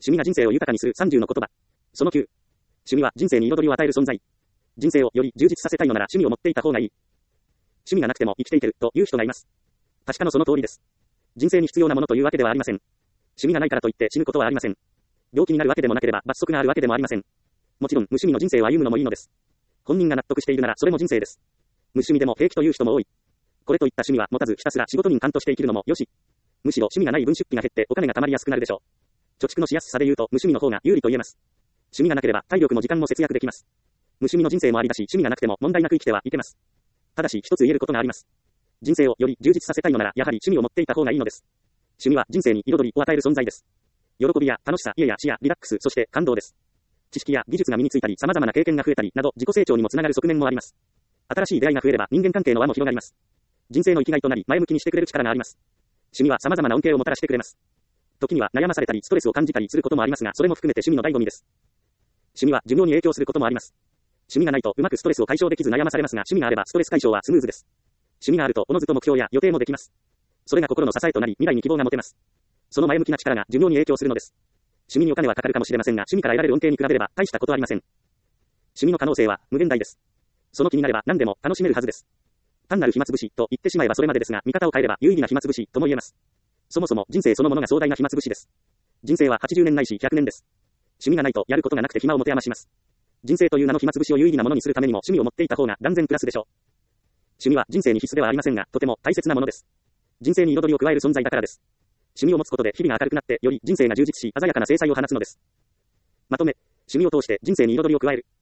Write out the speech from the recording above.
趣味が人生を豊かにする30の言葉。その9。趣味は人生に彩りを与える存在。人生をより充実させたいのなら趣味を持っていた方がいい。趣味がなくても生きていけるという人がいます。確かのその通りです。人生に必要なものというわけではありません。趣味がないからといって死ぬことはありません。病気になるわけでもなければ罰則があるわけでもありません。もちろん無趣味の人生を歩むのもいいのです。本人が納得しているならそれも人生です。無趣味でも平気という人も多い。これといった趣味は持たずひたすら仕事人間として生きるのもよし。むしろ趣味がない分出費が減ってお金が貯まりやすくなるでしょう。貯蓄のしやすさで言うと無趣味の方が有利と言えます。趣味がなければ体力も時間も節約できます。無趣味の人生もありだし趣味がなくても問題なく生きてはいけます。ただし一つ言えることがあります。人生をより充実させたいのならやはり趣味を持っていた方がいいのです。趣味は人生に彩りを与える存在です。喜びや楽しさ、家や死やリラックス、そして感動です。知識や技術が身についたり、様々な経験が増えたりなど自己成長にもつながる側面もあります。新しい出会いが増えれば人間関係の輪も広がります。人生の生きがいとなり前向きにしてくれる力があります。趣味は様々な恩恵をもたらしてくれます。時には悩まされたりストレスを感じたりすることもありますが、それも含めて趣味の醍醐味です。趣味は寿命に影響することもあります。趣味がないとうまくストレスを解消できず悩まされますが、趣味があればストレス解消はスムーズです。趣味があるとおのずと目標や予定もできます。それが心の支えとなり未来に希望が持てます。その前向きな力が寿命に影響するのです。趣味にお金はかかるかもしれませんが、趣味から得られる恩恵に比べれば大したことありません。趣味の可能性は無限大です。その気になれば何でも楽しめるはずです。単なる暇つぶしと言ってしまえばそれまでですが、見方を変えれば有意義な暇つぶしとも言えます。そもそも人生そのものが壮大な暇つぶしです。人生は80年ないし100年です。趣味がないとやることがなくて暇を持て余します。人生という名の暇つぶしを有意義なものにするためにも趣味を持っていた方が断然プラスでしょう。趣味は人生に必須ではありませんが、とても大切なものです。人生に彩りを加える存在だからです。趣味を持つことで日々が明るくなって、より人生が充実し、鮮やかな精彩を放つのです。まとめ、趣味を通して人生に彩りを加える。